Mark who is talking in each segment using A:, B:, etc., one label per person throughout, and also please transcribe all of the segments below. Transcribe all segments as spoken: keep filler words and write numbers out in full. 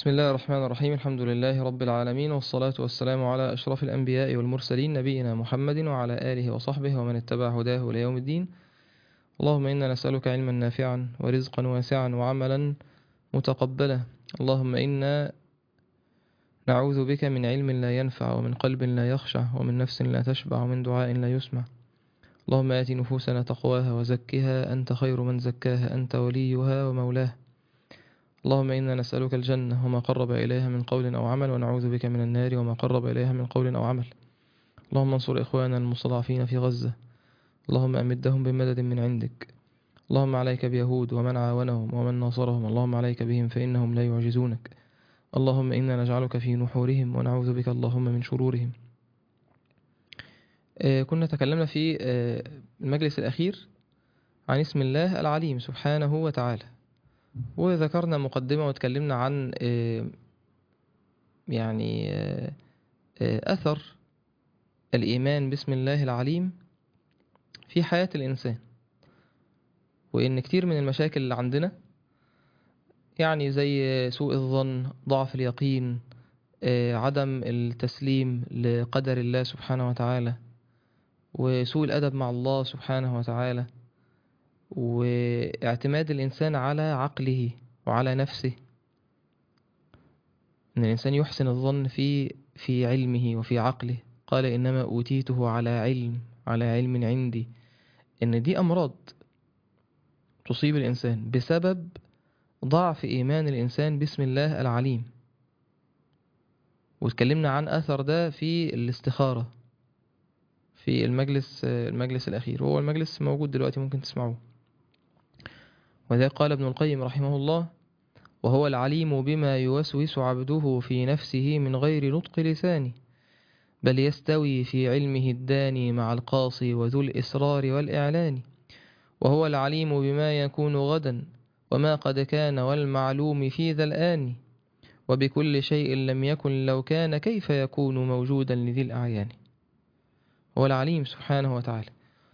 A: بسم الله الرحمن الرحيم. الحمد لله رب العالمين، والصلاة والسلام على أشرف الأنبياء والمرسلين، نبينا محمد وعلى آله وصحبه ومن اتبع هداه إلى يوم الدين. اللهم إنا نسألك علما نافعا ورزقا واسعا وعملا متقبلا. اللهم إنا نعوذ بك من علم لا ينفع، ومن قلب لا يخشع، ومن نفس لا تشبع، ومن دعاء لا يسمع. اللهم آت نفوسنا تقواها وزكها، أنت خير من زكاها، أنت وليها ومولاها. اللهم إنا نسألك الجنة وما قرب إليها من قول أو عمل، ونعوذ بك من النار وما قرب إليها من قول أو عمل. اللهم انصر إخواننا المستضعفين في غزة، اللهم أمدهم بمدد من عندك. اللهم عليك بيهود ومن عاونهم ومن ناصرهم، اللهم عليك بهم فإنهم لا يعجزونك. اللهم إنا نجعلك في نحورهم ونعوذ بك اللهم من شرورهم. آه كنا تكلمنا في آه المجلس الأخير عن اسم الله العليم سبحانه وتعالى، وذكرنا مقدمة وتكلمنا عن آه يعني آه أثر الإيمان باسم الله العليم في حياة الإنسان، وإن كتير من المشاكل اللي عندنا يعني زي سوء الظن، ضعف اليقين، عدم التسليم لقدر الله سبحانه وتعالى، وسوء الأدب مع الله سبحانه وتعالى، واعتماد الإنسان على عقله وعلى نفسه. إن الإنسان يحسن الظن في في علمه وفي عقله. قال إنما أوتيته على علم على علم عندي. إن دي أمراض تصيب الإنسان بسبب ضعف إيمان الإنسان باسم الله العليم. واتكلمنا عن أثر ده في الاستخارة في المجلس المجلس الأخير، وهو المجلس موجود دلوقتي ممكن تسمعوه. وذلك قال ابن القيم رحمه الله: وهو العليم بما يوسوس عبده في نفسه من غير نطق لسانه، بل يستوي في علمه الداني مع القاصي وذو الإسرار والإعلان. وهو العليم بما يكون غدا وما قد كان، والمعلوم في ذا الآن. وبكل شيء لم يكن لو كان، كيف يكون موجودا لذي الأعيان. هو العليم سبحانه وتعالى.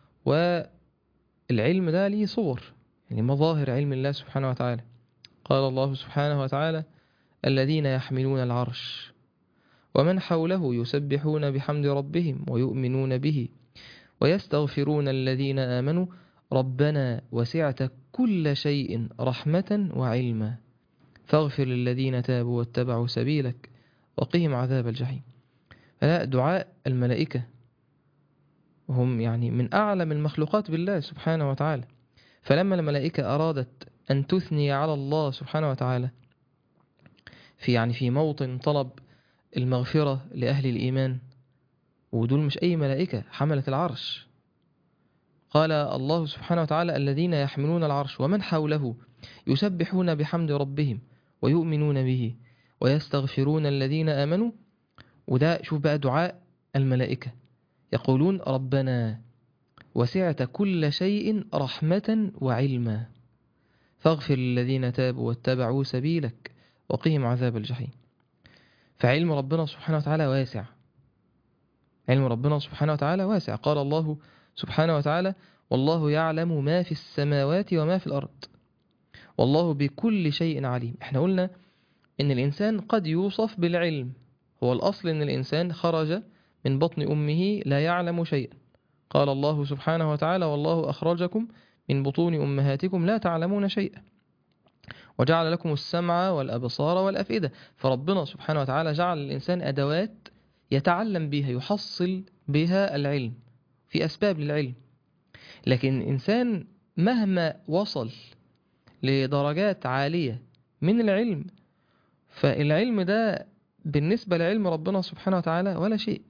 A: والعلم ده ليه صور، يعني مظاهر علم الله سبحانه وتعالى. قال الله سبحانه وتعالى: الذين يحملون العرش ومن حوله يسبحون بحمد ربهم ويؤمنون به ويستغفرون الذين آمنوا ربنا وسعت كل شيء رحمة وعلما فاغفر للذين تابوا واتبعوا سبيلك وقهم عذاب الجحيم. فلا دعاء الملائكة، وهم يعني من أعلم المخلوقات بالله سبحانه وتعالى. فلما الملائكة أرادت أن تثني على الله سبحانه وتعالى في يعني في موطن طلب المغفرة لأهل الإيمان، ودول مش أي ملائكة، حملة العرش. قال الله سبحانه وتعالى: الذين يحملون العرش ومن حوله يسبحون بحمد ربهم ويؤمنون به ويستغفرون الذين آمنوا. وده شوف بقى دعاء الملائكة، يقولون ربنا وسعت كل شيء رحمة وعلما فاغفر للذين تابوا واتبعوا سبيلك وقهم عذاب الجحيم. فعلم ربنا سبحانه وتعالى واسع، علم ربنا سبحانه وتعالى واسع. قال الله سبحانه وتعالى: والله يعلم ما في السماوات وما في الأرض والله بكل شيء عليم. احنا قلنا ان الإنسان قد يوصف بالعلم، هو الأصل ان الإنسان خرج من بطن أمه لا يعلم شيئا. قال الله سبحانه وتعالى: والله أخرجكم من بطون أمهاتكم لا تعلمون شيئا وجعل لكم السمع والأبصار والأفئدة. فربنا سبحانه وتعالى جعل الإنسان أدوات يتعلم بها، يحصل بها العلم، في أسباب للعلم. لكن الإنسان مهما وصل لدرجات عالية من العلم، فالعلم ده بالنسبة لعلم ربنا سبحانه وتعالى ولا شيء.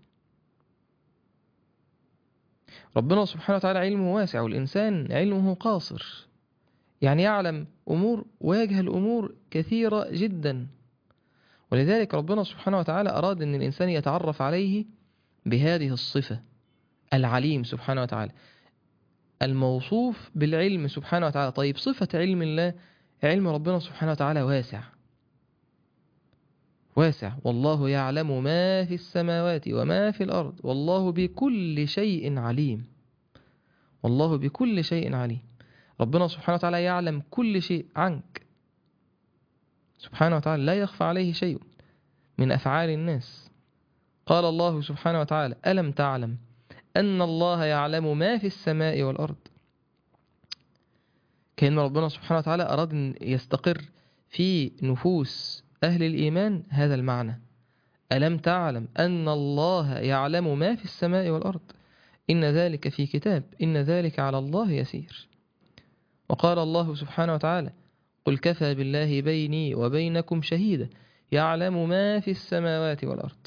A: ربنا سبحانه وتعالى علمه واسع، والإنسان علمه قاصر، يعني يعلم أمور ويجهل أمور كثيرة جدا. ولذلك ربنا سبحانه وتعالى أراد أن الإنسان يتعرف عليه بهذه الصفة، العليم سبحانه وتعالى، الموصوف بالعلم سبحانه وتعالى. طيب صفة علم الله، علم ربنا سبحانه وتعالى واسع واسع. والله يعلم ما في السماوات وما في الأرض والله بكل شيء عليم. والله بكل شيء عليم. ربنا سبحانه وتعالى يعلم كل شيء عنك، سبحانه وتعالى لا يخفى عليه شيء من أفعال الناس. قال الله سبحانه وتعالى: ألم تعلم أن الله يعلم ما في السماء والأرض. كأن ربنا سبحانه وتعالى أراد أن يستقر في نفوس أهل الإيمان هذا المعنى: ألم تعلم أن الله يعلم ما في السماء والأرض، إن ذلك في كتاب، إن ذلك على الله يسير. وقال الله سبحانه وتعالى: قل كفى بالله بيني وبينكم شهيدا يعلم ما في السماوات والأرض.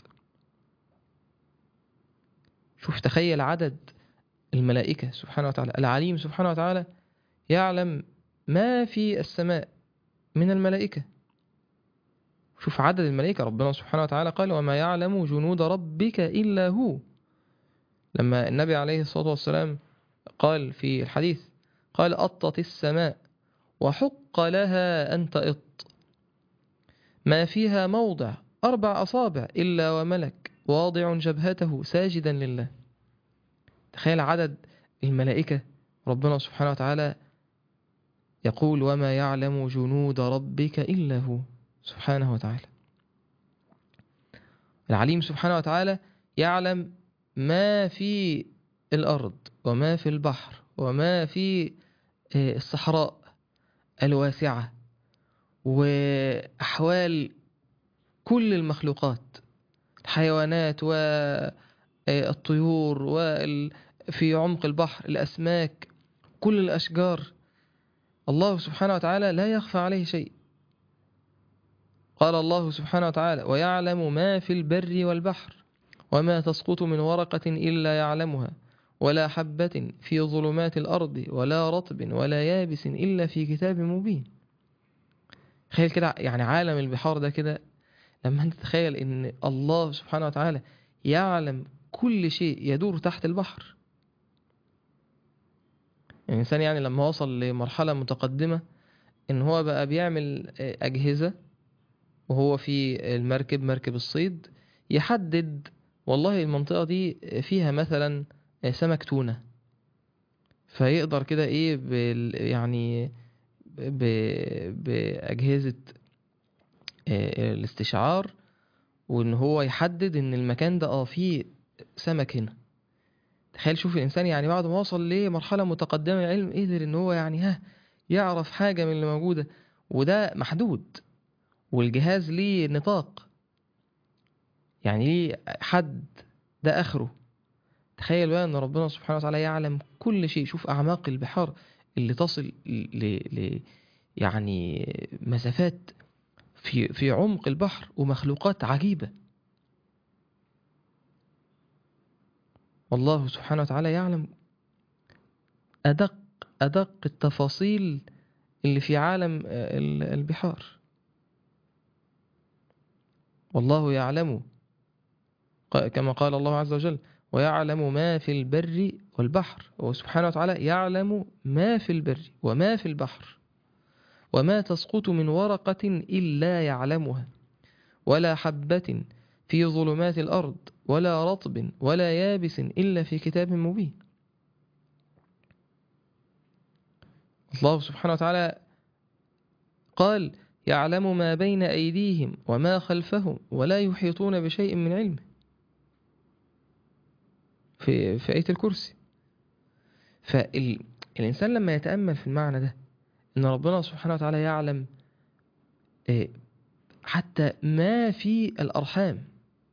A: شوف، تخيل عدد الملائكة سبحانه وتعالى. العليم سبحانه وتعالى يعلم ما في السماء من الملائكة. شوف عدد الملائكة، ربنا سبحانه وتعالى قال: وما يعلم جنود ربك إلا هو. لما النبي عليه الصلاة والسلام قال في الحديث، قال: أطت السماء وحق لها أن تئط، ما فيها موضع أربع أصابع إلا وملك واضع جبهته ساجدا لله. تخيل عدد الملائكة. ربنا سبحانه وتعالى يقول: وما يعلم جنود ربك إلا هو سبحانه وتعالى. العليم سبحانه وتعالى يعلم ما في الأرض وما في البحر وما في الصحراء الواسعة وأحوال كل المخلوقات، الحيوانات والطيور، وفي عمق البحر الأسماك، كل الأشجار. الله سبحانه وتعالى لا يخفى عليه شيء. قال الله سبحانه وتعالى: ويعلم ما في البر والبحر وما تسقط من ورقة إلا يعلمها ولا حبة في ظلمات الأرض ولا رطب ولا يابس إلا في كتاب مبين. تخيل كده، يعني عالم البحار ده كده، لما أنت تتخيل إن الله سبحانه وتعالى يعلم كل شيء يدور تحت البحر. الإنسان يعني لما وصل لمرحلة متقدمة إن هو بقى بيعمل أجهزة وهو في المركب، مركب الصيد، يحدد والله المنطقة دي فيها مثلا سمك تونة، فيقدر كده إيه بال يعني ب... بأجهزة الاستشعار، وإن هو يحدد إن المكان ده آه فيه سمك هنا. تخيل، شوف الإنسان يعني بعد ما وصل لمرحلة متقدمة من العلم قدر إن هو يعني ها يعرف حاجة من اللي موجودة، وده محدود، والجهاز ليه نطاق، يعني ليه حد، ده آخره. تخيل بقى أن ربنا سبحانه وتعالى يعلم كل شيء. شوف أعماق البحار اللي تصل ل... ل... يعني مسافات في في عمق البحر ومخلوقات عجيبة. والله سبحانه وتعالى يعلم أدق أدق التفاصيل اللي في عالم البحار. والله يعلم كما قال الله عز وجل: ويعلم ما في البر والبحر. وسبحانه وتعالى يعلم ما في البر وما في البحر وما تسقط من ورقة إلا يعلمها ولا حبة في ظلمات الأرض ولا رطب ولا يابس إلا في كتاب مبين. الله سبحانه وتعالى قال: يعلم ما بين أيديهم وما خلفهم ولا يحيطون بشيء من علمه، في في آية الكرسي. فالإنسان لما يتأمل في المعنى ده، إن ربنا سبحانه وتعالى يعلم حتى ما في الأرحام.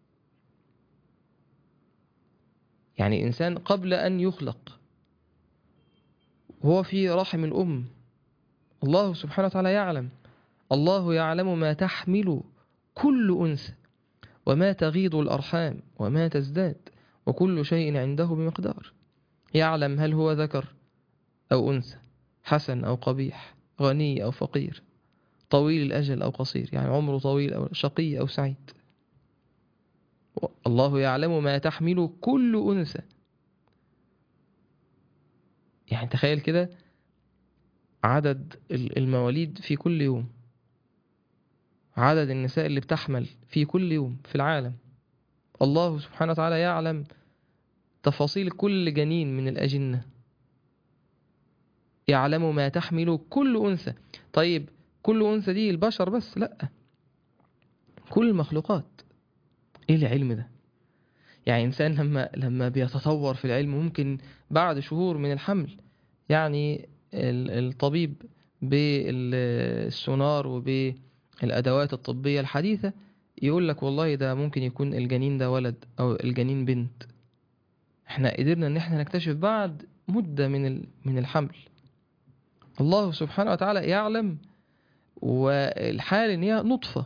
A: يعني إنسان قبل أن يخلق هو في رحم الأم، الله سبحانه وتعالى يعلم. الله يعلم ما تحمل كل أنثى وما تغيض الأرحام وما تزداد وكل شيء عنده بمقدار. يعلم هل هو ذكر أو أنثى، حسن أو قبيح، غني أو فقير، طويل الأجل أو قصير، يعني عمره طويل أو شقي أو سعيد. الله يعلم ما تحمل كل أنثى. يعني تخيل كده عدد المواليد في كل يوم، عدد النساء اللي بتحمل في كل يوم في العالم. الله سبحانه وتعالى يعلم تفاصيل كل جنين من الأجنة. يعلم ما تحمل كل أنثى. طيب كل أنثى دي البشر بس؟ لا، كل المخلوقات. ايه العلم ده؟ يعني انسان لما لما بيتطور في العلم ممكن بعد شهور من الحمل، يعني الطبيب بالسونار وبالادوات الطبية الحديثة يقول لك والله ده ممكن يكون الجنين ده ولد او الجنين بنت. احنا قدرنا ان احنا نكتشف بعد مدة من من الحمل. الله سبحانه وتعالى يعلم، والحال ان هي نطفة،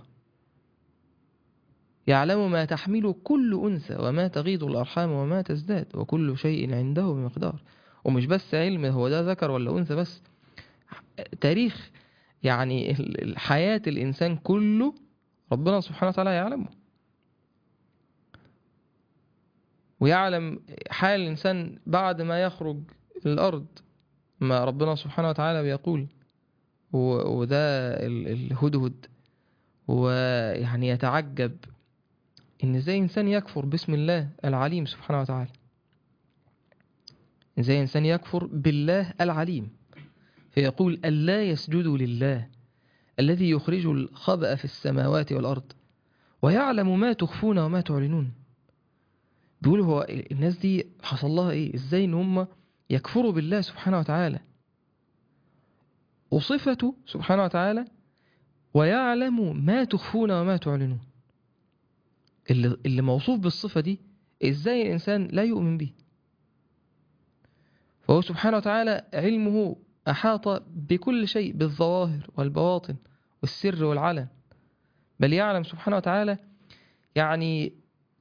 A: يعلم ما تحمل كل أنثى وما تغيض الأرحام وما تزداد وكل شيء عنده بمقدار. ومش بس علم هو ده ذكر ولا أنثى بس، تاريخ يعني الحياة الإنسان كله ربنا سبحانه وتعالى يعلمه، ويعلم حال الإنسان بعد ما يخرج الأرض، ما ربنا سبحانه وتعالى بيقول. وده الهدهد ويعني يتعجب إن إزاي إنسان يكفر باسم الله العليم سبحانه وتعالى، إزاي إنسان يكفر بالله العليم فيقول ألا يسجدوا لله الذي يخرج الخبأ في السماوات والأرض ويعلم ما تخفون وما تعلنون. بيقول هو الناس دي حصل لها إيه؟ إزاي إن هم يكفروا بالله سبحانه وتعالى وصفته سبحانه وتعالى ويعلم ما تخفون وما تعلنون. اللي, اللي موصوف بالصفة دي إزاي الإنسان لا يؤمن به؟ فهو سبحانه وتعالى علمه أحاط بكل شيء، بالظواهر والبواطن والسر والعلن، بل يعلم سبحانه وتعالى يعني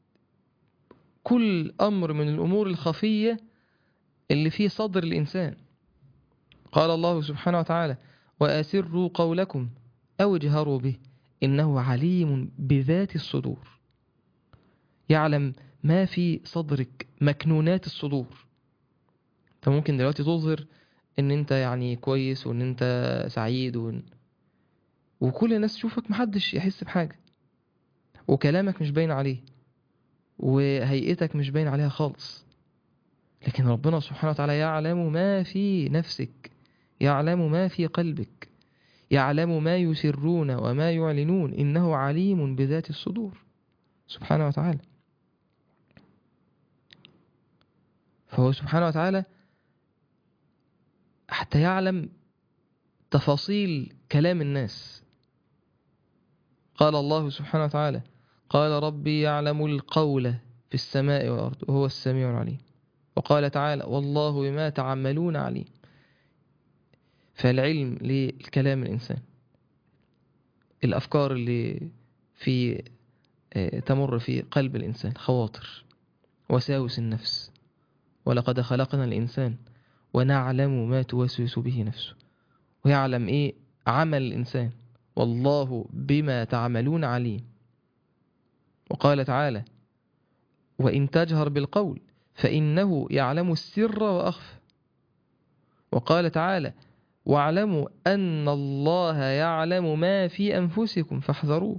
A: كل أمر من الأمور الخفية اللي في صدر الإنسان. قال الله سبحانه وتعالى وأسروا قولكم أو اجهروا به إنه عليم بذات الصدور. يعلم ما في صدرك، مكنونات الصدور. فممكن دلوقتي تظهر ان انت يعني كويس وان انت سعيد وإن... وكل الناس تشوفك محدش يحس بحاجة، وكلامك مش باين عليه، وهيئتك مش باين عليها خالص. لكن ربنا سبحانه وتعالى يعلم ما في نفسك، يعلم ما في قلبك، يعلم ما يسرون وما يعلنون إنه عليم بذات الصدور سبحانه وتعالى. فهو سبحانه وتعالى حتى يعلم تفاصيل كلام الناس. قال الله سبحانه وتعالى قال ربي يعلم القول في السماء والأرض وهو السميع العليم. وقال تعالى والله بما تعملون عليم. فالعلم للكلام الإنسان، الأفكار اللي في تمر في قلب الإنسان، خواطر وساوس النفس. ولقد خلقنا الإنسان ونعلم ما توسوس به نفسه. ويعلم إيه عمل الإنسان، والله بما تعملون عليم. وقال تعالى وإن تجهر بالقول فإنه يعلم السر وأخفى. وقال تعالى واعلموا أن الله يعلم ما في أنفسكم فاحذروه.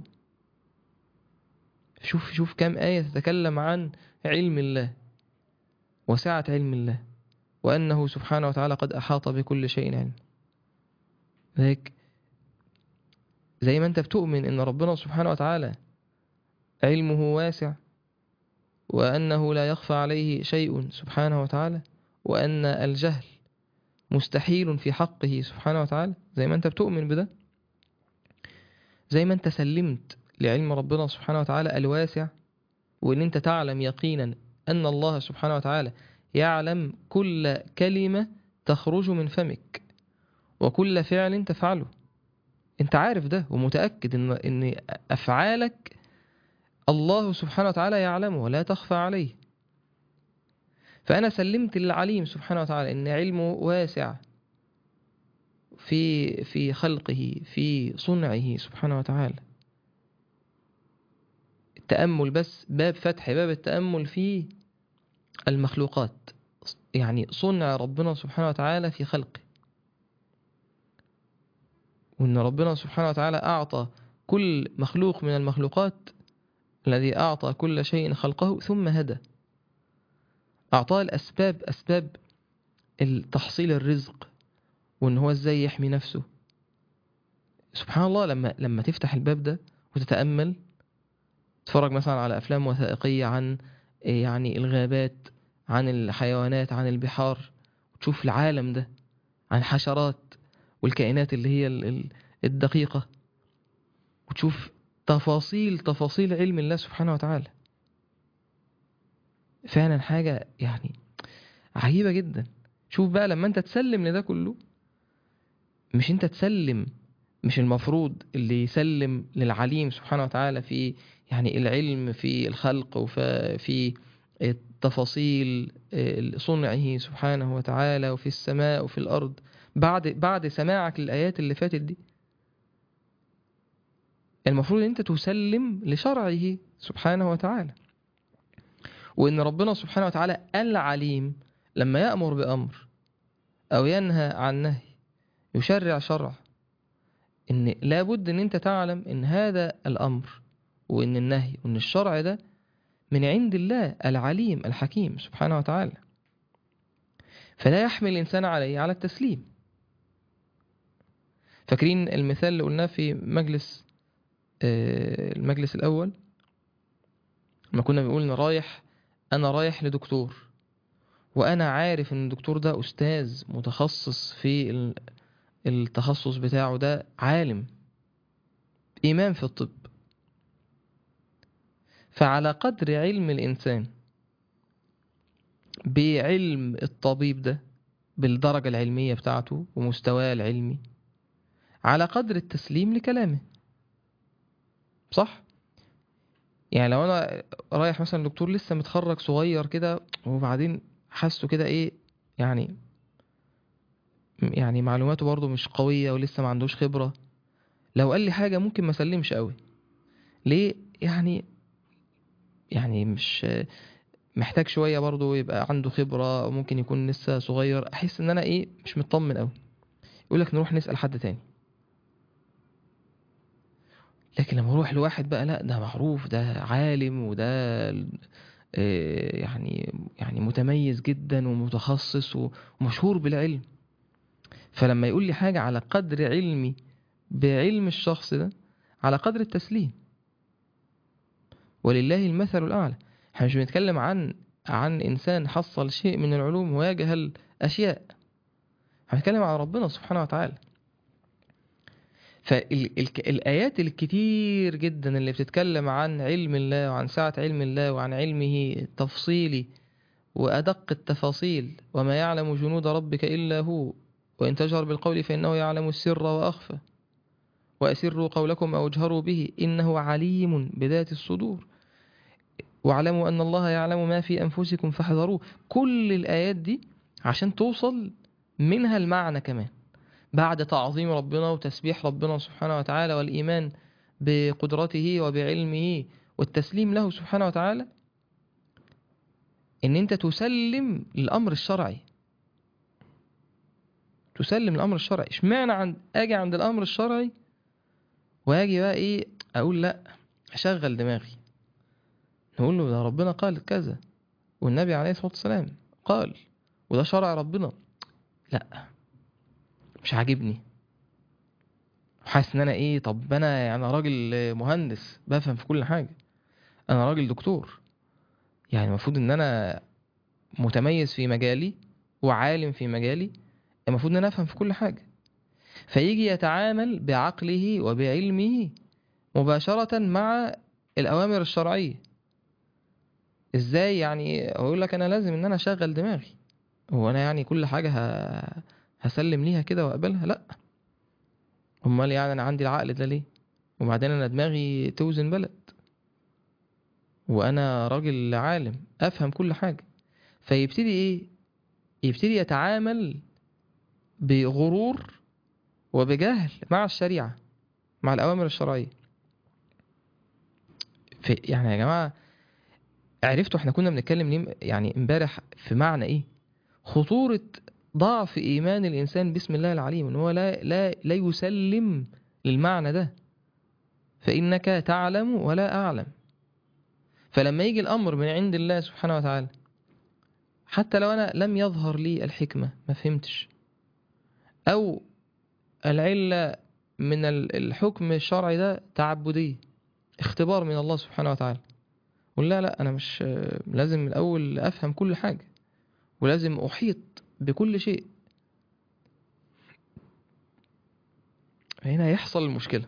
A: شوف شوف كم آية تتكلم عن علم الله وسعة علم الله، وأنه سبحانه وتعالى قد أحاط بكل شيء علم. ذلك زي ما أنت بتؤمن أن ربنا سبحانه وتعالى علمه واسع وأنه لا يخفى عليه شيء سبحانه وتعالى، وأن الجهل مستحيل في حقه سبحانه وتعالى، زي ما أنت بتؤمن بده، زي ما أنت سلمت لعلم ربنا سبحانه وتعالى الواسع، وأن أنت تعلم يقينا أن الله سبحانه وتعالى يعلم كل كلمة تخرج من فمك وكل فعل تفعله. أنت عارف ده ومتأكد إن إن أفعالك الله سبحانه وتعالى يعلمه ولا تخفى عليه. فأنا سلمت للعليم سبحانه وتعالى إن علمه واسع في في خلقه، في صنعه سبحانه وتعالى. التأمل بس، باب فتح باب التأمل في المخلوقات، يعني صنع ربنا سبحانه وتعالى في خلقه، وإن ربنا سبحانه وتعالى أعطى كل مخلوق من المخلوقات الذي أعطى كل شيء خلقه ثم هدى، أعطاه الأسباب، أسباب التحصيل الرزق، وإن هو إزاي يحمي نفسه. سبحان الله، لما لما تفتح الباب ده وتتأمل تتفرج مثلا على أفلام وثائقية عن يعني الغابات، عن الحيوانات، عن البحار، وتشوف العالم ده، عن الحشرات والكائنات اللي هي ال- ال- الدقيقة، وتشوف تفاصيل تفاصيل علم الله سبحانه وتعالى. فعلا حاجة يعني عجيبة جدا. شوف بقى لما انت تسلم لده كله، مش انت تسلم، مش المفروض اللي يسلم للعليم سبحانه وتعالى في يعني العلم في الخلق وفي تفاصيل صنعه سبحانه وتعالى وفي السماء وفي الأرض، بعد بعد سماعك للآيات اللي فاتت دي، المفروض ان انت تسلم لشرعه سبحانه وتعالى، وان ربنا سبحانه وتعالى العليم لما يأمر بأمر او ينهى عن نهي، يشرع شرع، ان لابد ان انت تعلم ان هذا الامر وان النهي وان الشرع ده من عند الله العليم الحكيم سبحانه وتعالى، فلا يحمل الانسان عليه على التسليم. فاكرين المثال اللي قلناه في مجلس المجلس الاول لما كنا بنقول ان رايح انا رايح لدكتور، وانا عارف ان الدكتور ده استاذ متخصص في التخصص بتاعه، ده عالم إمام في الطب، فعلى قدر علم الإنسان بعلم الطبيب ده بالدرجة العلمية بتاعته ومستواه العلمي، على قدر التسليم لكلامه. صح؟ يعني لو أنا رايح مثلا دكتور لسه متخرج صغير كده، وبعدين حاسه كده إيه يعني يعني معلوماته برضه مش قوية ولسه ما عندوش خبرة، لو قال لي حاجة ممكن ما سلمش قوي. ليه؟ يعني يعني مش محتاج شوية برضه يبقى عنده خبرة، ممكن يكون لسه صغير، احس ان انا ايه مش مطمن قوي، يقولك نروح نسأل حد تاني. لكن لما اروح لواحد بقى لا ده معروف، ده عالم، وده آه، يعني يعني متميز جدا ومتخصص ومشهور بالعلم، فلما يقول لي حاجة على قدر علمي بعلم الشخص ده، على قدر التسليم. ولله المثل الأعلى. احنا مش بنتكلم عن عن إنسان حصل شيء من العلوم ويجهل أشياء، هنتكلم عن ربنا سبحانه وتعالى. فالآيات الكتير جدا اللي بتتكلم عن علم الله وعن سعة علم الله وعن علمه التفصيلي وأدق التفاصيل، وما يعلم جنود ربك إلا هو، وإن تجهر بالقول فإنه يعلم السر وأخفى، وأسروا قولكم أو اجهروا به إنه عليم بذات الصدور، واعلموا أن الله يعلم ما في أنفسكم فاحذروه. كل الآيات دي عشان توصل منها المعنى كمان، بعد تعظيم ربنا وتسبيح ربنا سبحانه وتعالى والإيمان بقدرته وبعلمه والتسليم له سبحانه وتعالى، إن أنت تسلم للأمر الشرعي. تسلم الأمر الشرعي. اشمعنى عند أجي عند الأمر الشرعي وأجي بقى إيه أقول لأ أشغل دماغي، نقول له ده ربنا قال كذا والنبي عليه الصلاة والسلام قال وده شرع ربنا، لأ مش عاجبني، حاسس ان انا ايه، طب انا يعني راجل مهندس بفهم في كل حاجة، انا راجل دكتور، يعني المفروض ان انا متميز في مجالي وعالم في مجالي، المفروض ان انا افهم في كل حاجة. فيجي يتعامل بعقله وبعلمه مباشرة مع الأوامر الشرعية. ازاي يعني؟ اقول لك انا لازم ان انا اشغل دماغي، هو انا يعني كل حاجة ه... هسلم ليها كده واقبلها؟ لا. امال يعني انا عندي العقل ده ليه؟ وبعدين انا دماغي توزن بلد، وانا راجل عالم افهم كل حاجة. فيبتدي ايه؟ يبتدي يتعامل بغرور وبجهل مع الشريعة، مع الأوامر الشرعية. في يعني يا جماعة، عرفتوا احنا كنا بنتكلم ليه يعني امبارح في معنى ايه؟ خطورة ضعف إيمان الإنسان باسم الله العليم، ان هو لا لا لا يسلم للمعنى ده، فإنك تعلم ولا أعلم. فلما يجي الأمر من عند الله سبحانه وتعالى، حتى لو أنا لم يظهر لي الحكمة ما فهمتش، أو العلة من الحكم الشرعي ده تعبدية، اختبار من الله سبحانه وتعالى. قل لا لا، أنا مش لازم من الأول أفهم كل حاجة، ولازم أحيط بكل شيء. هنا يحصل المشكلة.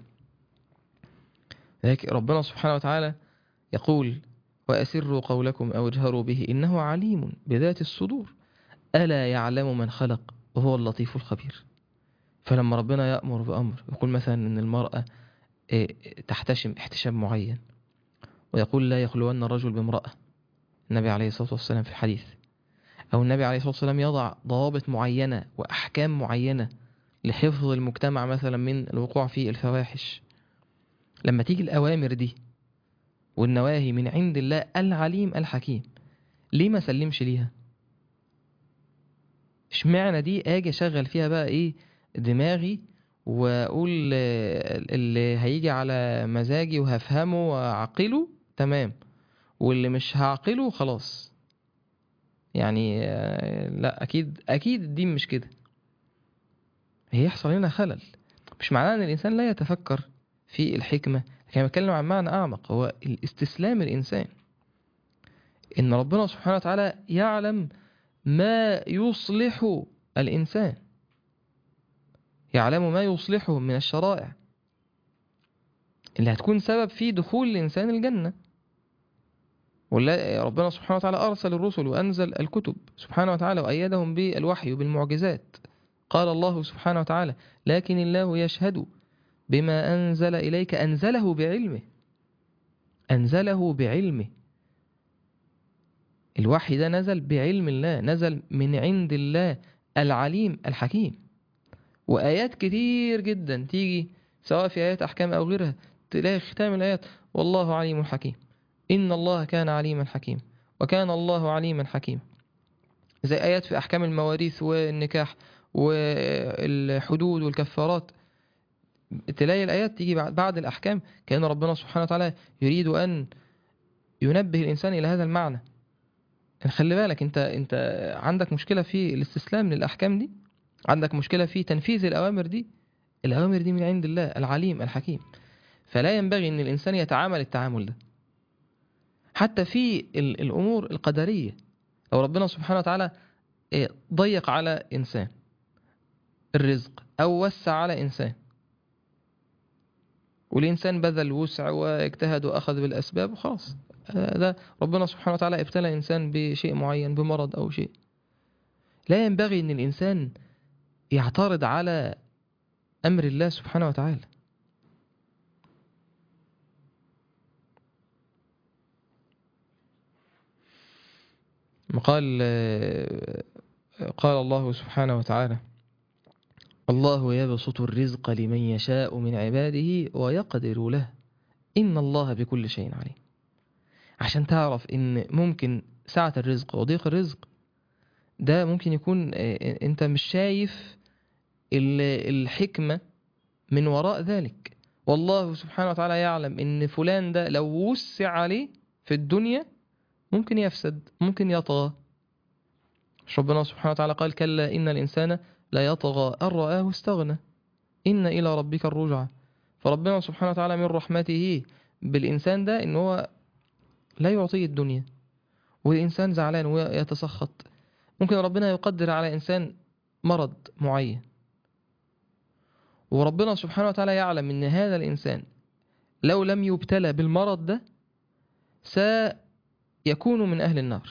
A: لكن ربنا سبحانه وتعالى يقول: وأسروا قولكم أو اجهروا به إنه عليم بذات الصدور ألا يعلم من خلق وهو اللطيف الخبير. فلما ربنا يأمر بأمر، يقول مثلا إن المرأة تحتشم احتشام معين، ويقول لا يخلون الرجل بامرأة، النبي عليه الصلاة والسلام في الحديث، أو النبي عليه الصلاة والسلام يضع ضوابط معينة وأحكام معينة لحفظ المجتمع مثلا من الوقوع في الفواحش. لما تيجي الأوامر دي والنواهي من عند الله العليم الحكيم، ليه ما سلمش ليها؟ اشمعنى دي اجي اشغل فيها بقى ايه دماغي، واقول اللي هيجي على مزاجي وهفهمه واعقله تمام، واللي مش هعقله خلاص؟ يعني لا، اكيد اكيد الدين مش كده. هيحصل هنا خلل. مش معناه ان الانسان لا يتفكر في الحكمة، لكن بتكلم عن معنى اعمق، هو الاستسلام الانسان. ان ربنا سبحانه وتعالى يعلم ما يصلح الإنسان، يعلم ما يصلحه من الشرائع اللي هتكون سبب في دخول الإنسان الجنة. ربنا سبحانه وتعالى أرسل الرسل وأنزل الكتب سبحانه وتعالى وأيدهم بالوحي وبالمعجزات. قال الله سبحانه وتعالى: لكن الله يشهد بما أنزل إليك أنزله بعلمه، أنزله بعلمه. الوحي ده نزل بعلم الله، نزل من عند الله العليم الحكيم. وآيات كتير جدا تيجي سواء في آيات أحكام أو غيرها، تلاقي ختام الآيات: والله عليم حكيم، إن الله كان عليما حكيم، وكان الله عليما حكيما. زي آيات في أحكام المواريث والنكاح والحدود والكفارات، تلاقي الآيات تيجي بعد الأحكام كأن ربنا سبحانه وتعالى يريد أن ينبه الإنسان إلى هذا المعنى. خلي بالك، أنت أنت عندك مشكلة في الاستسلام للأحكام دي، عندك مشكلة في تنفيذ الأوامر دي. الأوامر دي من عند الله العليم الحكيم، فلا ينبغي أن الإنسان يتعامل التعامل ده. حتى في الأمور القدرية، لو ربنا سبحانه وتعالى ضيق على إنسان الرزق أو وسع على إنسان، والإنسان بذل وسع واجتهد وأخذ بالأسباب وخلاص، ده ربنا سبحانه وتعالى ابتلى إنسان بشيء معين، بمرض أو شيء، لا ينبغي أن الإنسان يعترض على أمر الله سبحانه وتعالى. قال قال الله سبحانه وتعالى: الله يبسط الرزق لمن يشاء من عباده ويقدر له إن الله بكل شيء عليم. عشان تعرف إن ممكن سعة الرزق وضيق الرزق ده ممكن يكون أنت مش شايف الحكمة من وراء ذلك. والله سبحانه وتعالى يعلم إن فلان ده لو وسع عليه في الدنيا ممكن يفسد، ممكن يطغى. ربنا سبحانه وتعالى قال: كلا إن الإنسان لا يطغى أن رآه استغنى إن إلى ربك الرجعى. فربنا سبحانه وتعالى من رحمته بالإنسان ده إن هو لا يعطيه الدنيا، والإنسان زعلان ويتسخط. ممكن ربنا يقدر على إنسان مرض معين، وربنا سبحانه وتعالى يعلم إن هذا الإنسان لو لم يبتلى بالمرض ده سيكون من أهل النار،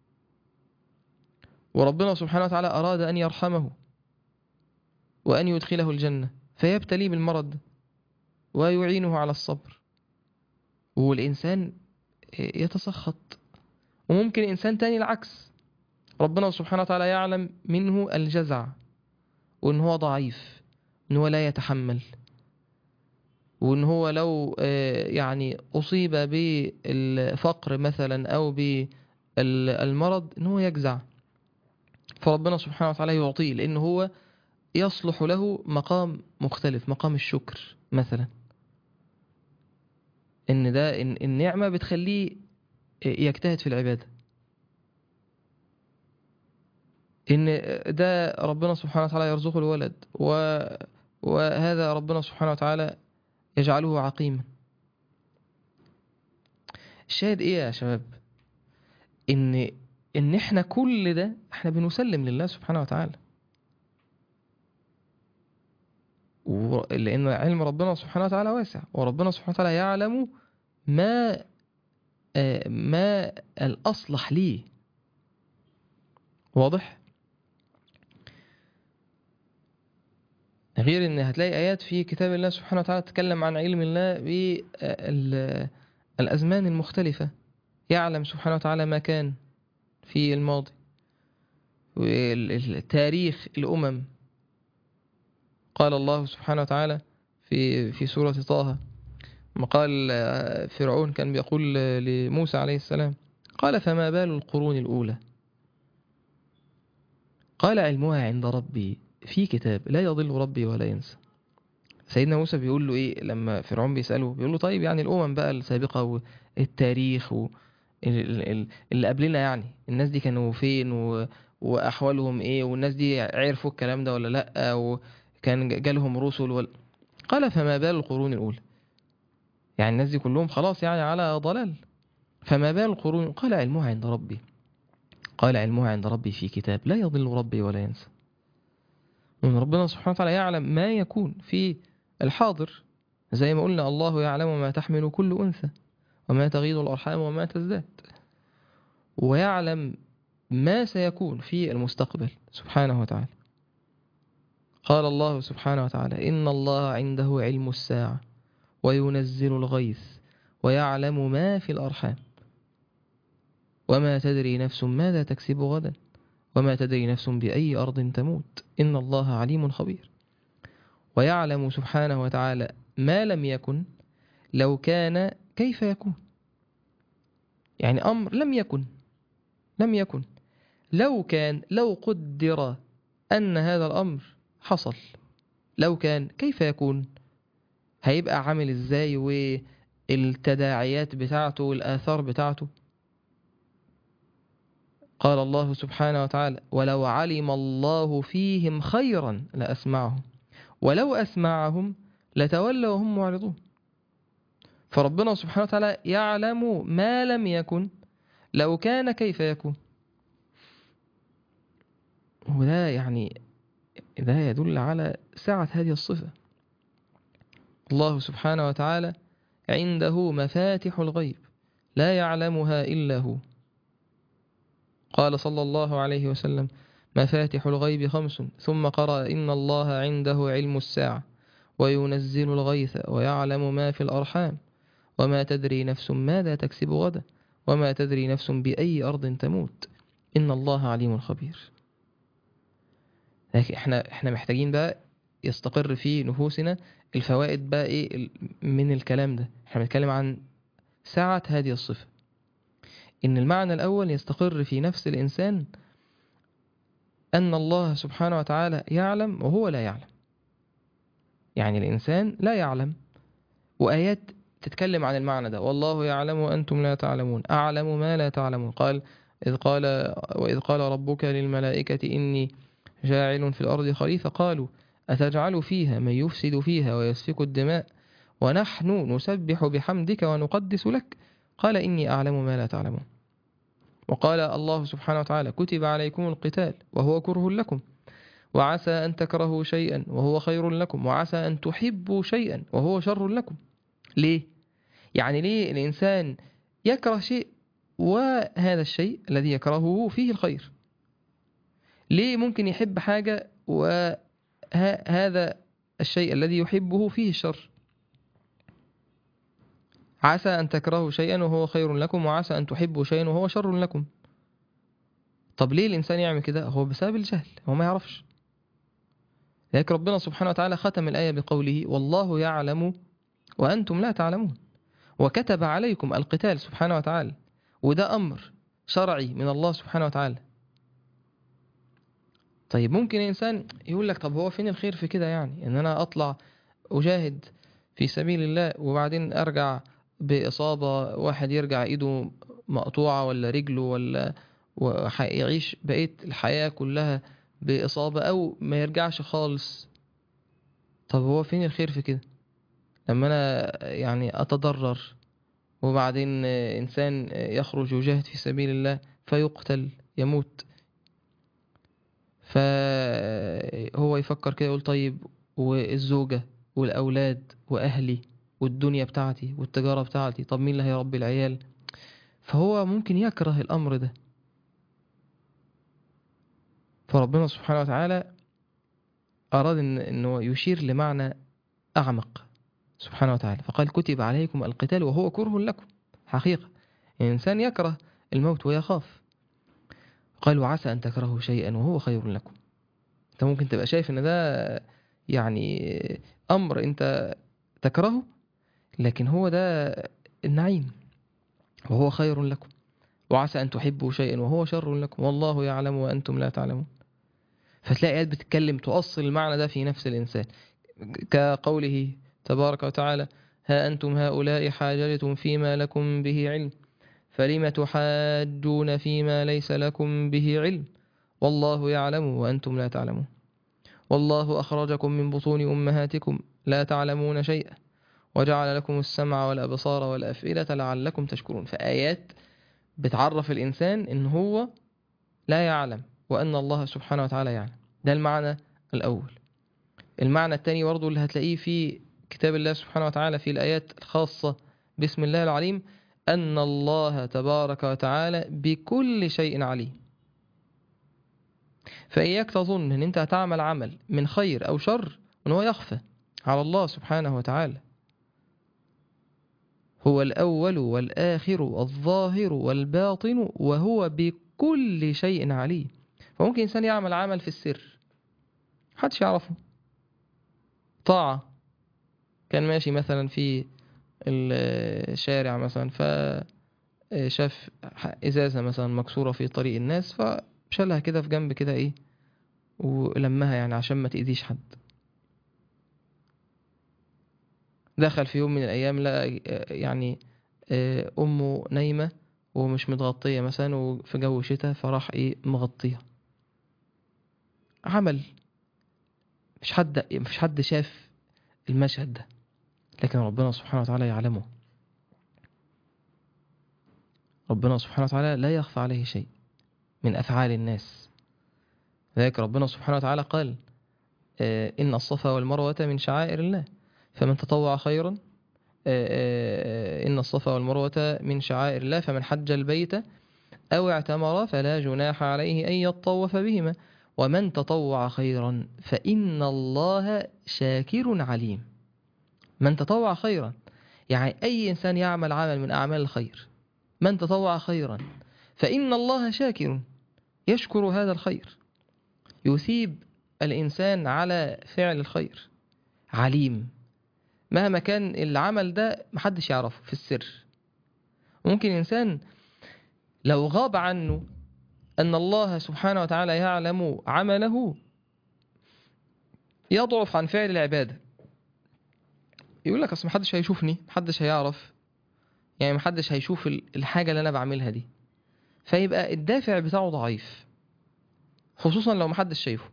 A: وربنا سبحانه وتعالى أراد أن يرحمه وأن يدخله الجنة فيبتليه بالمرض ده ويعينه على الصبر، والإنسان يتسخط. وممكن إنسان تاني العكس، ربنا سبحانه وتعالى يعلم منه الجزع، وإن هو ضعيف، إن هو لا يتحمل، وإن هو لو يعني أصيب بالفقر مثلا أو بالمرض إن هو يجزع، فربنا سبحانه وتعالى يعطيه، لأن هو يصلح له مقام مختلف، مقام الشكر مثلا. إن ده إن النعمة بتخليه يجتهد في العبادة، إن ده ربنا سبحانه وتعالى يرزقه الولد، وهذا ربنا سبحانه وتعالى يجعله عقيما. الشاهد ايه يا شباب؟ ان ان احنا كل ده احنا بنسلم لله سبحانه وتعالى، لان علم ربنا سبحانه وتعالى واسع، وربنا سبحانه وتعالى يعلم ما ما الاصلح ليه. واضح؟ غير ان هتلاقي ايات في كتاب الله سبحانه وتعالى تتكلم عن علم الله بالازمان المختلفة. يعلم سبحانه وتعالى ما كان في الماضي، والتاريخ الامم. قال الله سبحانه وتعالى في في سورة طه، ما قال فرعون كان بيقول لموسى عليه السلام، قال فما بال القرون الأولى؟ قال علمها عند ربي في كتاب لا يضل ربي ولا ينسى. سيدنا موسى بيقول له ايه لما فرعون بيسأله؟ بيقول له طيب يعني الأمم بقى السابقة والتاريخ و اللي قبلنا، يعني الناس دي كانوا فين و... وأحوالهم ايه، والناس دي عرفوا الكلام ده ولا لأ، وكان جالهم رسل ولا... قال فما بال القرون الأولى؟ يعني الناس دي كلهم خلاص يعني على ضلال. فما بال القرون؟ قال علمها عند ربي. قال علمها عند ربي في كتاب لا يضل ربي ولا ينسى. ومن ربنا سبحانه وتعالى يعلم ما يكون في الحاضر، زي ما قلنا الله يعلم ما تحمل كل أنثى وما تغيض الأرحام وما تزداد، ويعلم ما سيكون في المستقبل سبحانه وتعالى. قال الله سبحانه وتعالى إن الله عنده علم الساعة وينزل الغيث ويعلم ما في الأرحام وما تدري نفس ماذا تكسب غدا وما تدري نفس بأي أرض تموت إن الله عليم خبير. ويعلم سبحانه وتعالى ما لم يكن لو كان كيف يكون. يعني أمر لم يكن لم يكن لو كان، لو قدر أن هذا الأمر حصل، لو كان كيف يكون، هيبقى عامل إزاي، والتداعيات بتاعته والآثار بتاعته. قال الله سبحانه وتعالى ولو علم الله فيهم خيرا لأسمعهم ولو أسمعهم لتولوا وهم معرضون. فربنا سبحانه وتعالى يعلم ما لم يكن لو كان كيف يكون. وده يعني ده يدل على سعة هذه الصفة. الله سبحانه وتعالى عنده مفاتح الغيب لا يعلمها إلا هو. قال صلى الله عليه وسلم مفاتح الغيب خمس، ثم قرأ إن الله عنده علم الساعة وينزل الغيث ويعلم ما في الأرحام وما تدري نفس ماذا تكسب غدا وما تدري نفس بأي أرض تموت إن الله عليم خبير. لكن احنا احنا محتاجين بقى يستقر في نفوسنا الفوائد بقى ايه من الكلام ده. احنا بنتكلم عن سعة هذه الصفة، إن المعنى الأول يستقر في نفس الإنسان أن الله سبحانه وتعالى يعلم وهو لا يعلم. يعني الإنسان لا يعلم، وآيات تتكلم عن المعنى ده، والله يعلم وأنتم لا تعلمون، أعلم ما لا تعلمون. قال إذ قال وإذ قال ربك للملائكة إني جاعل في الأرض خليفة قالوا أتجعل فيها من يفسد فيها ويسفك الدماء ونحن نسبح بحمدك ونقدس لك قال إني أعلم ما لا تعلمون. وقال الله سبحانه وتعالى كتب عليكم القتال وهو كره لكم وعسى أن تكرهوا شيئا وهو خير لكم وعسى أن تحبوا شيئا وهو شر لكم. ليه؟ يعني ليه الإنسان يكره شيء وهذا الشيء الذي يكرهه فيه الخير؟ ليه ممكن يحب حاجة وهذا الشيء الذي يحبه فيه الشر؟ عسى أن تكرهوا شيئا وهو خير لكم وعسى أن تحبوا شيئا وهو شر لكم. طب ليه الإنسان يعمل كده؟ هو بسبب الجهل، هو ما يعرفش. لكن ربنا سبحانه وتعالى ختم الآية بقوله والله يعلم وأنتم لا تعلمون، وكتب عليكم القتال سبحانه وتعالى، وده أمر شرعي من الله سبحانه وتعالى. طيب ممكن إنسان يقول لك طب هو فين الخير في كده؟ يعني إن أنا أطلع أجاهد في سبيل الله وبعدين أرجع بإصابة، واحد يرجع إيده مقطوعة ولا رجله ولا ويعيش بقية الحياة كلها بإصابة أو ما يرجعش خالص. طب هو فين الخير في كده؟ لما أنا يعني أتضرر وبعدين إنسان يخرج يجاهد في سبيل الله فيقتل يموت، فهو يفكر كده يقول طيب والزوجة والأولاد وأهلي والدنيا بتاعتي والتجارة بتاعتي، طب مين اللي هيربي العيال؟ فهو ممكن يكره الأمر ده. فربنا سبحانه وتعالى أراد إن إنه يشير لمعنى أعمق سبحانه وتعالى، فقال كتب عليكم القتال وهو كره لكم. حقيقة الإنسان يكره الموت ويخاف. قال وعسى أن تكرهوا شيئا وهو خير لكم. أنت ممكن تبقى شايف إن ده يعني أمر أنت تكرهه، لكن هو ده النعيم وهو خير لكم. وعسى أن تحبوا شيئا وهو شر لكم والله يعلم وأنتم لا تعلمون. فتلاقي آيات بتتكلم تؤصل المعنى ده في نفس الإنسان، كقوله تبارك وتعالى ها أنتم هؤلاء حاججتم فيما لكم به علم فلم تحاجون فيما ليس لكم به علم والله يعلم وأنتم لا تعلمون والله أخرجكم من بطون أمهاتكم لا تعلمون شيئا وجعل لكم السمع والأبصار والأفئدة لعلكم تشكرون. فآيات بتعرف الإنسان إن هو لا يعلم وأن الله سبحانه وتعالى يعلم. ده المعنى الأول. المعنى الثاني برضو اللي هتلاقيه في كتاب الله سبحانه وتعالى في الآيات الخاصة بسم الله العليم، أن الله تبارك وتعالى بكل شيء عليم. فإياك تظن أن أنت هتعمل عمل من خير أو شر وأنه يخفى على الله سبحانه وتعالى. هو الأول والآخر والظاهر والباطن وهو بكل شيء عليم. فممكن إنسان يعمل عمل في السر محدش يعرفه، طاعة، كان ماشي مثلا في الشارع مثلا فشاف إزازة مثلا مكسورة في طريق الناس فشالها كده في جنب كده إيه ولمها يعني عشان ما تأذيش حد. دخل في يوم من الأيام لقى يعني أمه نايمة ومش متغطية مثلا وفي جو شتاء فراح إيه مغطيها. عمل مش حد مش حد شاف المشهد ده، لكن ربنا سبحانه وتعالى يعلمه. ربنا سبحانه وتعالى لا يخفى عليه شيء من أفعال الناس. ذلك ربنا سبحانه وتعالى قال إن الصفا والمروة من شعائر الله فمن تطوع خيرا إن الصفا والمروة من شعائر الله فمن حج البيت أو اعتمر فلا جناح عليه أن يطوف بهما ومن تطوع خيرا فإن الله شاكر عليم. من تطوع خيرا يعني أي إنسان يعمل عمل من أعمال الخير، من تطوع خيرا فإن الله شاكر يشكر هذا الخير، يثيب الإنسان على فعل الخير. عليم مهما كان العمل ده محدش يعرفه في السر. ممكن إنسان لو غاب عنه أن الله سبحانه وتعالى يعلم عمله يضعف عن فعل العبادة، يقول لك أصل محدش هيشوفني، محدش هيعرف، يعني محدش هيشوف الحاجة اللي أنا بعملها دي، فيبقى الدافع بتاعه ضعيف خصوصا لو محدش شايفه.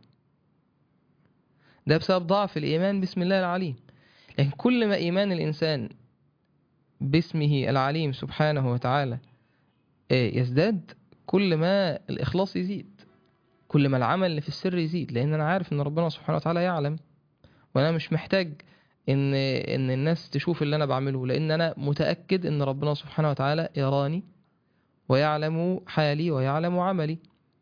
A: ده بسبب ضعف الإيمان بسم الله العليم. لكن كل ما إيمان الإنسان باسمه العليم سبحانه وتعالى يزداد كل ما الإخلاص يزيد، كل ما العمل اللي في السر يزيد، لأن أنا عارف أن ربنا سبحانه وتعالى يعلم وأنا مش محتاج إن, إن الناس تشوف اللي أنا بعمله، لأن أنا متأكد أن ربنا سبحانه وتعالى يراني ويعلم حالي ويعلم عملي.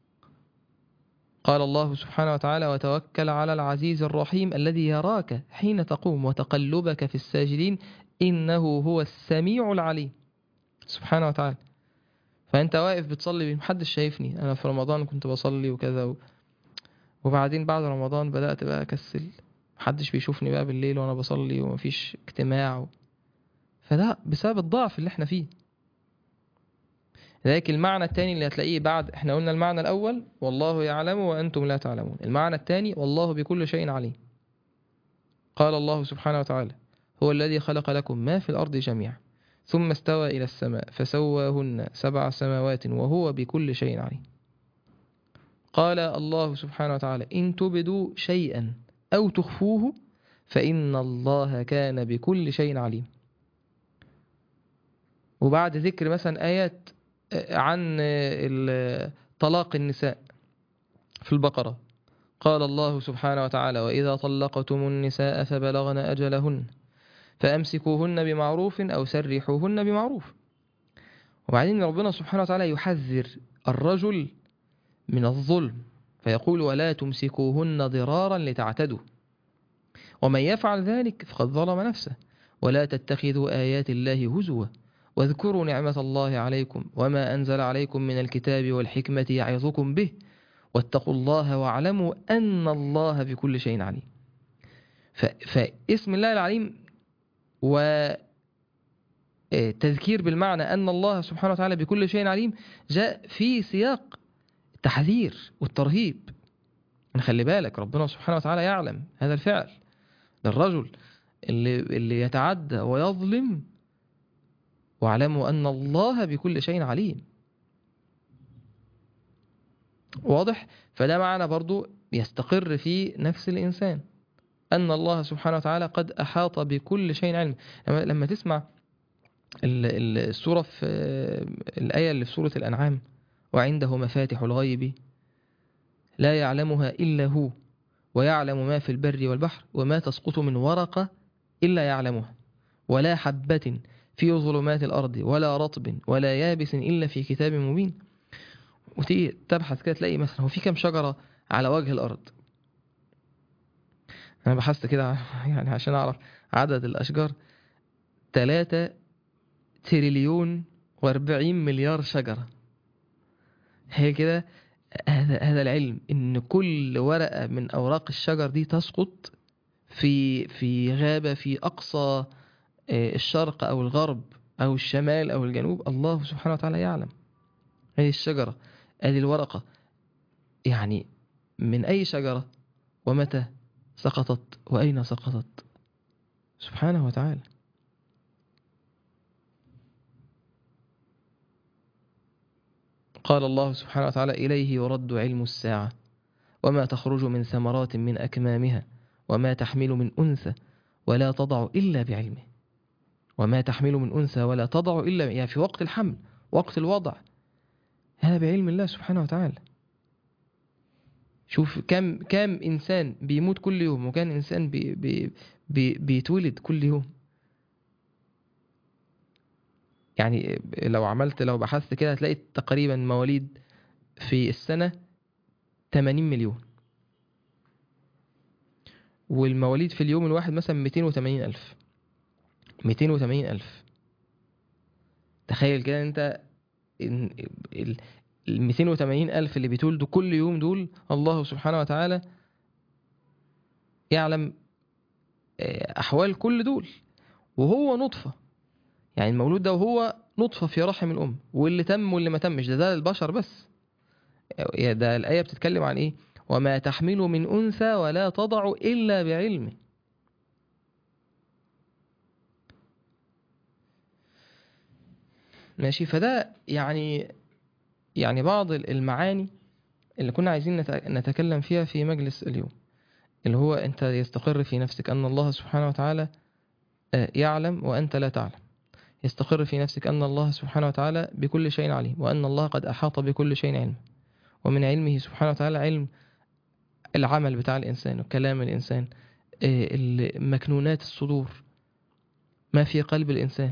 A: قال الله سبحانه وتعالى وتوكل على العزيز الرحيم الذي يراك حين تقوم وتقلبك في الساجدين إنه هو السميع العليم سبحانه وتعالى. فأنت واقف بتصلي محدش شايفني، أنا في رمضان كنت بصلي وكذا و... وبعدين بعد رمضان بدأت بقى أكسل، محدش بيشوفني بقى بالليل وأنا بصلي ومفيش اجتماع و... فده بسبب الضعف اللي احنا فيه. ذلك المعنى الثاني اللي هتلاقيه بعد، احنا قلنا المعنى الأول والله يعلم وأنتم لا تعلمون، المعنى الثاني والله بكل شيء عليم. قال الله سبحانه وتعالى هو الذي خلق لكم ما في الأرض جميعا ثم استوى إلى السماء فسواهن سبع سماوات وهو بكل شيء عليم. قال الله سبحانه وتعالى إن تبدوا شيئا أو تخفوه فإن الله كان بكل شيء عليم. وبعد ذكر مثلا آيات عن طلاق النساء في البقرة قال الله سبحانه وتعالى: وإذا طلقتم النساء فبلغن أجلهن فأمسكوهن بمعروف أو سرحوهن بمعروف. وبعدين ربنا سبحانه وتعالى يحذر الرجل من الظلم فيقول: ولا تمسكوهن ضرارا لتعتدوا ومن يفعل ذلك فقد ظلم نفسه ولا تتخذوا آيات الله هزوا واذكروا نعمة الله عليكم وما أنزل عليكم من الكتاب والحكمة يعظكم به واتقوا الله واعلموا أن الله بكل شيء عليم. فاسم الله العليم وتذكير بالمعنى أن الله سبحانه وتعالى بكل شيء عليم جاء في سياق التحذير والترهيب. نخلي بالك ربنا سبحانه وتعالى يعلم هذا الفعل للرجل اللي, اللي يتعدى ويظلم، واعلموا أن الله بكل شيء عليم. واضح؟ فده معنى برضو يستقر في نفس الإنسان أن الله سبحانه وتعالى قد أحاط بكل شيء علم. لما تسمع السورة في الآية اللي في سورة الأنعام: وعنده مفاتح الغيب لا يعلمها إلا هو ويعلم ما في البر والبحر وما تسقط من ورقة إلا يعلمها ولا حبة في ظلمات الأرض ولا رطب ولا يابس إلا في كتاب مبين. وتيجي تبحث كده تلاقي مثلا هو في كم شجرة على وجه الأرض. أنا بحثت كده يعني عشان أعرف عدد الأشجار: ثلاثة تريليون واربعين مليار شجرة. هي كده هذا هذا العلم إن كل ورقة من أوراق الشجر دي تسقط في في غابة في أقصى الشرق أو الغرب أو الشمال أو الجنوب، الله سبحانه وتعالى يعلم. هذه الشجرة، هذه الورقة، يعني من أي شجرة ومتى سقطت وأين سقطت، سبحانه وتعالى. قال الله سبحانه وتعالى: إليه يرد علم الساعة وما تخرج من ثمرات من أكمامها وما تحمل من أنثى ولا تضع إلا بعلمه. وما تحمل من أنثى ولا تضع إلا يعني في وقت الحمل، وقت الوضع، هذا بعلم الله سبحانه وتعالى. شوف كم كم إنسان بيموت كل يوم، وكان إنسان بي بي بي بيتولد كل يوم. يعني لو عملت لو بحثت كده هتلاقي تقريبا مواليد في السنة ثمانين مليون، والمواليد في اليوم الواحد مثلا مئتين وثمانين ألف مئتين وثمانين ألف. تخيل كده أنت ال مئتين وثمانين ألف اللي بيتولدوا كل يوم دول الله سبحانه وتعالى يعلم أحوال كل دول، وهو نطفة. يعني المولود ده وهو نطفة في رحم الأم، واللي تم واللي ما تمش ده ده البشر بس. ده الآية بتتكلم عن إيه؟ وما تحمل من أنثى ولا تضع إلا بعلمه. ماشي. فده يعني يعني بعض المعاني اللي كنا عايزين نتكلم فيها في مجلس اليوم، اللي هو أنت يستقر في نفسك أن الله سبحانه وتعالى يعلم وأنت لا تعلم. يستقر في نفسك أن الله سبحانه وتعالى بكل شيء عليم، وأن الله قد أحاط بكل شيء علم، ومن علمه سبحانه وتعالى علم العمل بتاع الإنسان وكلام الإنسان، مكنونات الصدور، ما في قلب الإنسان.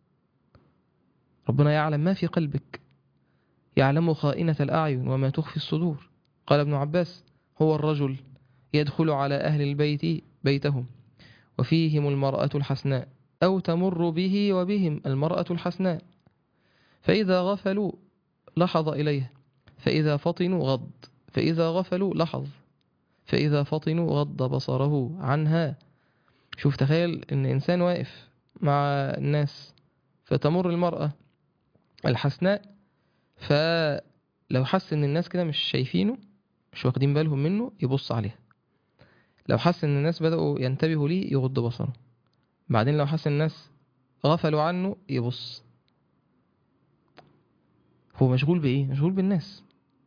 A: ربنا يعلم ما في قلبك، يعلم خائنة الأعين وما تخفي الصدور. قال ابن عباس: هو الرجل يدخل على أهل البيت بيتهم وفيهم المرأة الحسناء أو تمر به وبهم المرأة الحسناء، فإذا غفلوا لحظ إليها، فإذا فطنوا غض، فإذا غفلوا لحظ، فإذا فطنوا غض بصره عنها. شوف تخيل إن إنسان واقف مع الناس فتمر المرأة الحسناء، فلو حس إن الناس كده مش شايفينه، مش واخدين بالهم منه، يبص عليها. لو حس إن الناس بدأوا ينتبهوا ليه، يغض بصره. بعدين لو حس الناس غفلوا عنه، يبص. هو مشغول بإيه؟ مشغول بالناس.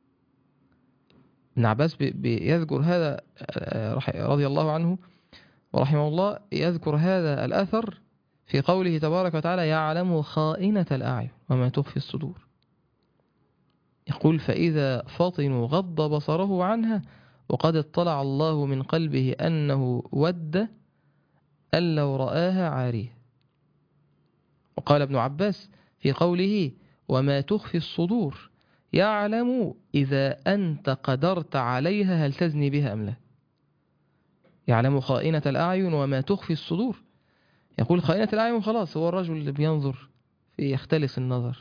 A: ابن عباس بيذكر هذا رضي الله عنه ورحمه الله، يذكر هذا الأثر في قوله تبارك وتعالى يعلم خائنة الأعين وما تخفي الصدور. يقول فإذا فطنوا غض بصره عنها وقد اطلع الله من قلبه أنه ود أن لو رآها عارية. وقال ابن عباس في قوله وما تخفي الصدور يعلم إذا أنت قدرت عليها هل تزني بها أم لا. يعلم خائنة الأعين وما تخفي الصدور. يقول خائنة الأعين خلاص هو الرجل اللي بينظر في يختلس النظر.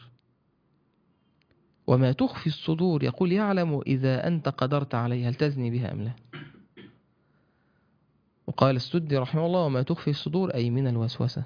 A: وما تخفي الصدور يقول يعلم إذا أنت قدرت عليها هل تزني بها أم لا. وقال السدي رحمه الله وما تخفي الصدور أي من الوسوسة.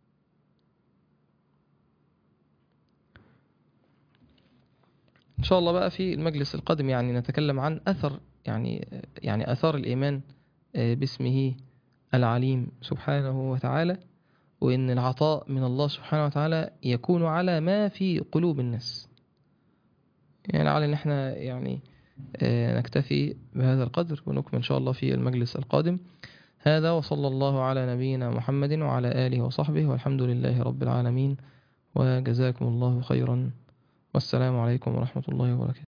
A: إن شاء الله بقى في المجلس القادم يعني نتكلم عن أثر يعني يعني أثار الإيمان باسمه العليم سبحانه وتعالى، وإن العطاء من الله سبحانه وتعالى يكون على ما في قلوب الناس. يعني على أن احنا يعني نكتفي بهذا القدر ونكمل إن شاء الله في المجلس القادم. هذا وصلى الله على نبينا محمد وعلى آله وصحبه والحمد لله رب العالمين وجزاكم الله خيرا والسلام عليكم ورحمة الله وبركاته.